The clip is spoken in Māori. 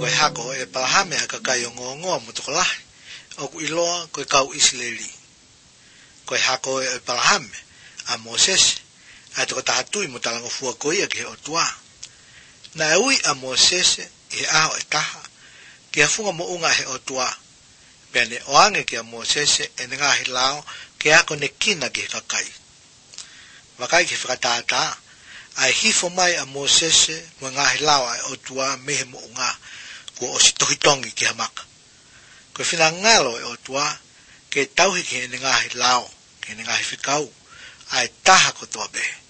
koe hako e palahame a kakai o ngoa mutokolah o ku iloa koe kau Israeli koe hako e palahame a Moses a toko tahatui mutalango fua koia ki he o tua na e ui a Moses e aho e taha ki hafunga mo unga he o tua pene oange ki a Moses e nenga he lao ki hako ne kina ki he kakai wakai ki whakatata ai hifo mai a Moses mo ngahi lao ai o tua mehe mo unga ko o sitohitongi ki hamaka ko whina ngalo e o tua ke tauhi ki he ngahi lao ki he ngahi whikau ai taha ko toa behe